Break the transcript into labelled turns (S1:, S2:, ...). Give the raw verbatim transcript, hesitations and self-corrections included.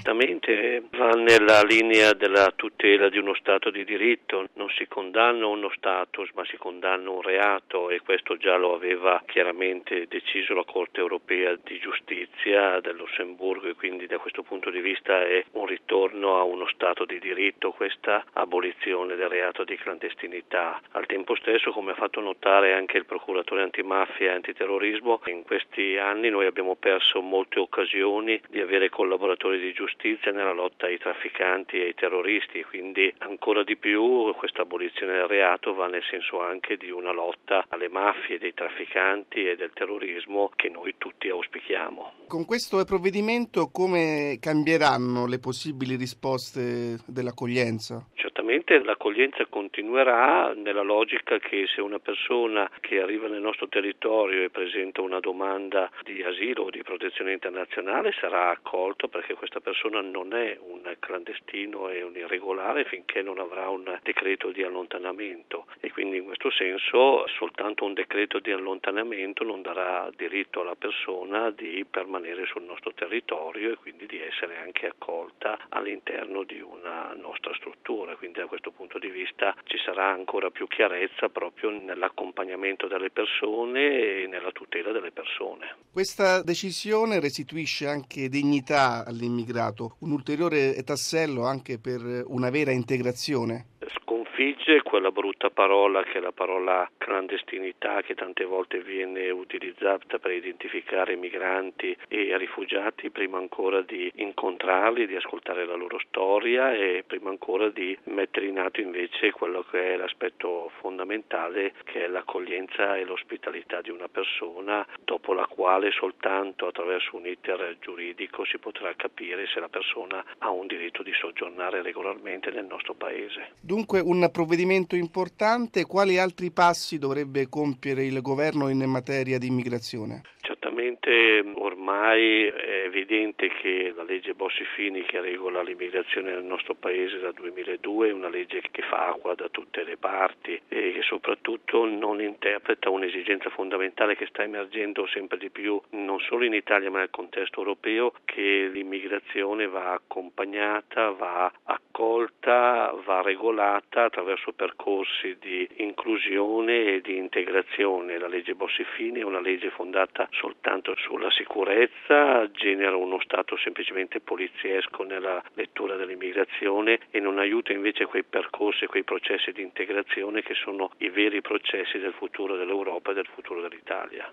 S1: Certamente va nella linea della tutela di uno Stato di diritto, non si condanna uno status ma si condanna un reato, e questo già lo aveva chiaramente deciso la Corte Europea di Giustizia del Lussemburgo, e quindi da questo punto di vista è un ritorno a uno Stato di diritto questa abolizione del reato di clandestinità. Al tempo stesso, come ha fatto notare anche il procuratore antimafia e antiterrorismo, in questi anni noi abbiamo perso molte occasioni di avere collaboratori di giustizia nella lotta ai trafficanti e ai terroristi, quindi ancora di più questa abolizione del reato va nel senso anche di una lotta alle mafie, dei trafficanti e del terrorismo che noi tutti auspichiamo.
S2: Con questo provvedimento come cambieranno le possibili risposte dell'accoglienza?
S1: Certamente l'accoglienza continuerà nella logica che se una persona che arriva nel nostro territorio e presenta una domanda di asilo o di protezione internazionale sarà accolta, perché questa persona non è un clandestino e un irregolare finché non avrà un decreto di allontanamento, e quindi in questo senso soltanto un decreto di allontanamento non darà diritto alla persona di permanere sul nostro territorio e quindi di essere anche accolta all'interno di una nostra struttura. Quindi da questo punto di vista ci sarà ancora più chiarezza proprio nell'accompagnamento delle persone e nella tutela delle persone.
S2: Questa decisione restituisce anche dignità all'immigrato, un ulteriore tassello anche per una vera integrazione.
S1: Sconfigge quella brutta parola che è la parola clandestinità, che tante volte viene utilizzata per identificare migranti e rifugiati prima ancora di incontrarli, di ascoltare la loro storia e prima ancora di mettere in atto invece quello che è l'aspetto fondamentale, che è l'accoglienza e l'ospitalità di una persona, dopo la quale soltanto attraverso un iter giuridico si potrà capire se la persona ha un diritto di soggiornare regolarmente nel nostro paese.
S2: Dunque un provvedimento importante. Quali altri passi dovrebbe compiere il governo in materia di immigrazione?
S1: Certamente ormai è evidente che la legge Bossi-Fini, che regola l'immigrazione nel nostro paese dal duemiladue, è una legge che fa acqua da tutte le parti e che soprattutto non interpreta un'esigenza fondamentale che sta emergendo sempre di più non solo in Italia ma nel contesto europeo, che l'immigrazione va accompagnata, va accolta, va regolata attraverso percorsi di inclusione e di integrazione. La legge Bossi-Fini è una legge fondata soltanto sulla sicurezza, genera uno stato semplicemente poliziesco nella lettura dell'immigrazione e non aiuta invece quei percorsi e quei processi di integrazione che sono i veri processi del futuro dell'Europa e del futuro dell'Italia.